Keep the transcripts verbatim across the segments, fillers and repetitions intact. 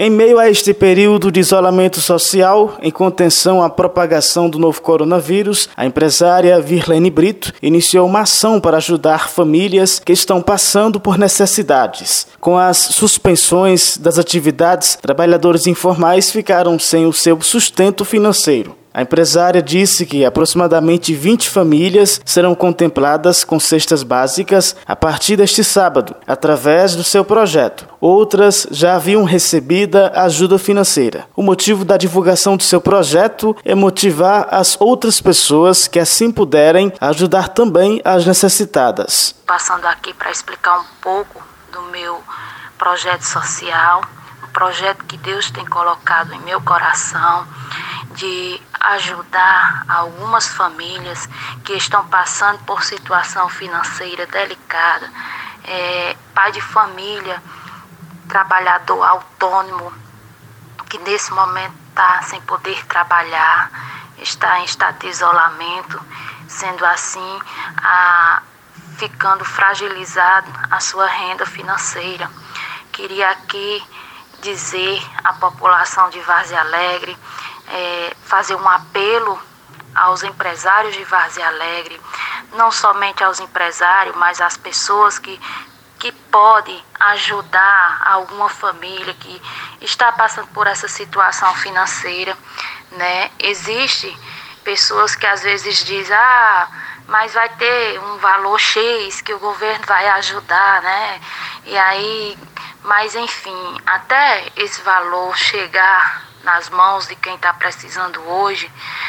Em meio a este período de isolamento social, em contenção à propagação do novo coronavírus, a empresária Virlene Brito iniciou uma ação para ajudar famílias que estão passando por necessidades. Com as suspensões das atividades, trabalhadores informais ficaram sem o seu sustento financeiro. A empresária disse que aproximadamente vinte famílias serão contempladas com cestas básicas a partir deste sábado, através do seu projeto. Outras já haviam recebido ajuda financeira. O motivo da divulgação do seu projeto é motivar as outras pessoas que assim puderem ajudar também as necessitadas. Passando aqui para explicar um pouco do meu projeto social, um projeto que Deus tem colocado em meu coração, de ajudar algumas famílias que estão passando por situação financeira delicada, é, pai de família, trabalhador autônomo, que nesse momento está sem poder trabalhar, está em estado de isolamento, sendo assim, a, ficando fragilizado a sua renda financeira. Queria aqui dizer à população de Várzea Alegre, É, fazer um apelo aos empresários de Várzea Alegre, não somente aos empresários, mas às pessoas que, que podem ajudar alguma família que está passando por essa situação financeira, né? Existem pessoas que às vezes dizem, ah, mas vai ter um valor X que o governo vai ajudar, né? E aí, mas enfim, até esse valor chegar nas mãos de quem está precisando hoje,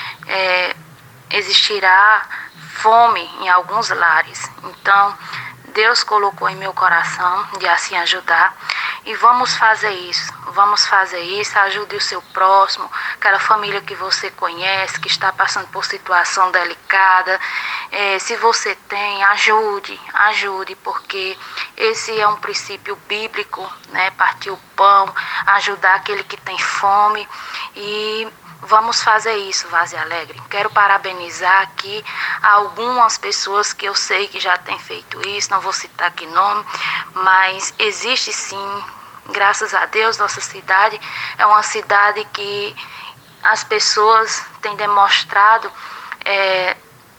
é, existirá fome em alguns lares. Então, Deus colocou em meu coração de assim ajudar, e vamos fazer isso, vamos fazer isso, ajude o seu próximo, aquela família que você conhece, que está passando por situação delicada, é, se você tem, ajude, ajude, porque esse é um princípio bíblico, né? Partir o pão, ajudar aquele que tem fome, e vamos fazer isso, Várzea Alegre. Quero parabenizar aqui algumas pessoas que eu sei que já têm feito isso, não vou citar aqui nome, mas existe sim, graças a Deus, nossa cidade é uma cidade que as pessoas têm demonstrado é,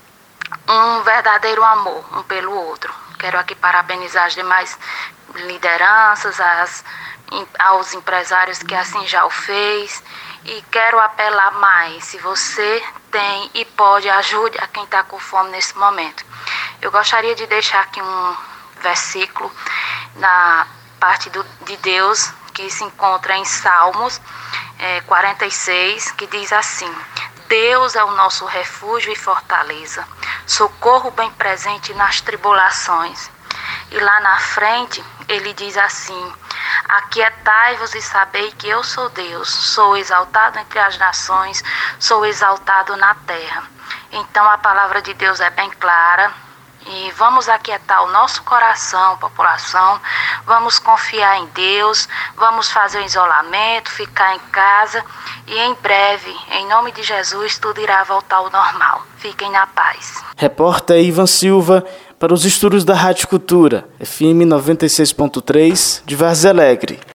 um verdadeiro amor um pelo outro. Quero aqui parabenizar as demais lideranças, as, aos empresários que assim já o fez. E quero apelar mais, se você tem e pode, ajude a quem está com fome nesse momento. Eu gostaria de deixar aqui um versículo na parte do, de Deus, que se encontra em Salmos é, quarenta e seis, que diz assim: Deus é o nosso refúgio e fortaleza, socorro bem presente nas tribulações. E lá na frente, ele diz assim: aquietai-vos e sabei que eu sou Deus, sou exaltado entre as nações, sou exaltado na terra. Então a palavra de Deus é bem clara, e vamos aquietar o nosso coração, população, vamos confiar em Deus, vamos fazer o isolamento, ficar em casa, e em breve, em nome de Jesus, tudo irá voltar ao normal. Fiquem na paz. Repórter Ivan Silva, para os estudos da Rádio Cultura, F M noventa e seis ponto três, de Várzea Alegre.